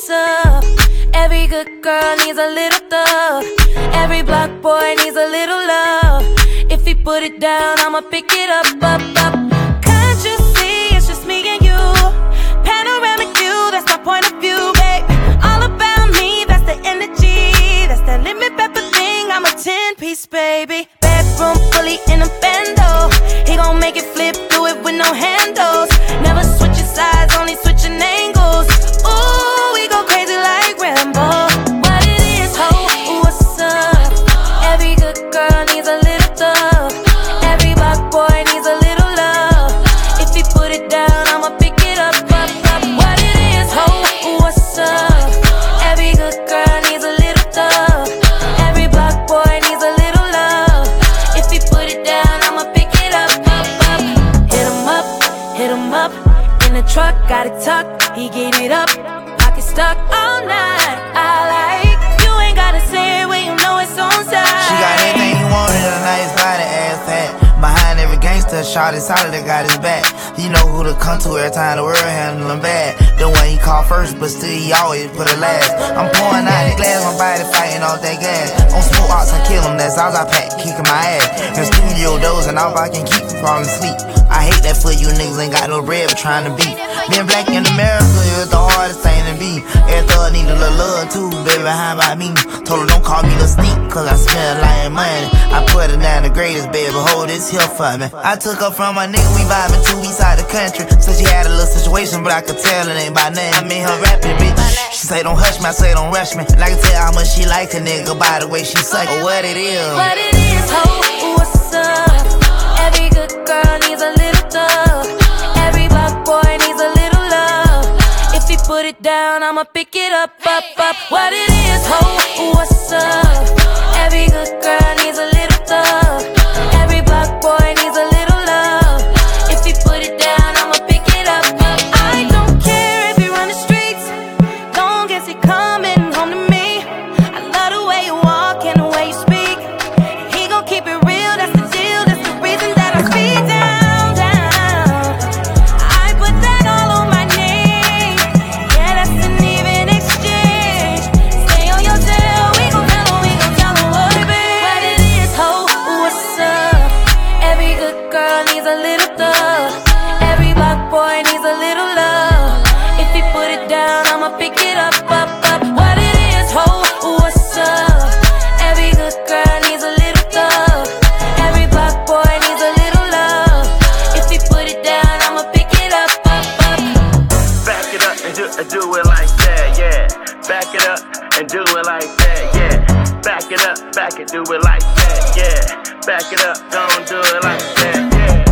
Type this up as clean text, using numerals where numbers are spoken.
what's up? Every good girl needs a little thug. Every block boy needs a little love. If he put it down, I'ma pick it up. Can't you see it's just me and you? Panoramic view, that's my point of view, babe. All about me, that's the energy. That's that limit pepper thing, I'm a 10-piece, baby. Bedroom fully in a bando. He gon' make it flip, do it with no handles. Never switching sides, only switching angles. Ooh, we go crazy like Rambo. What it is, ho, what's up? Every good girl needs a little thug. Every black boy needs a little love. If he put it down, I'ma pick it up. What it is, ho, what's up? Every good girl needs a little thug. Every black boy needs a little love. If he put it down, I'ma pick it up. Hit him up. In the truck, got it tucked. He gave it up. Pocket stuck all night. I like. You ain't gotta say it when you know it's on side. She got everything he wanted, a nice body, ass fat. Behind every gangster, shot is solid, that got his back. He know who to come to every time the world handle him bad. The one he called first, but still he always put it last. I'm pouring out the glass, my body fighting off that gas. On smoke ox, I kill him, that's all I pack, kicking my ass. In studio dozing off, I can keep from falling asleep. I hate that for you niggas ain't got no bread but trying to beat. Being black in America is the hardest thing to be. Every thug need a little love too, baby, how about me? Told her don't call me the sneak, cause I spend like money. I put her down the greatest, baby, hold this here for me. I took her from my nigga, we vibing 2 weeks out the country. So she had a little situation, but I could tell it ain't by name. I made her rapping, bitch. She say don't hush me, I say don't rush me. And I can tell how much she like a nigga by the way she suck it. What it is? What it is, ho, what's up? Every good girl needs a little thug. Every black boy needs a little love. If he put it down, I'ma pick it up. What it is, ho, what's up? Every good girl needs a little thug. Every black boy needs a little love. If he put it down, I'ma pick it up. I don't care if he run the streets, long as he coming home to me. I love the way you walk and the way you speak. He gon' keep it real, that's the deal. That's the reason that I speak down. I put that all on my name. Yeah, that's an even exchange. Stay on your tail, we gon' tell him what it be. What it is, ho, what's up? Every good girl needs a little thug. Every black boy needs a little love. If he put it down, I'ma pick it up. What it is, ho, what's up? Every good girl needs a little thug. Every black boy needs a little love. If he put it down, I'ma pick it up. Back it up and do it like that, yeah. Back it up and do it like that, yeah. Back it up, do it like that, yeah. Back it up, don't do it like that, yeah.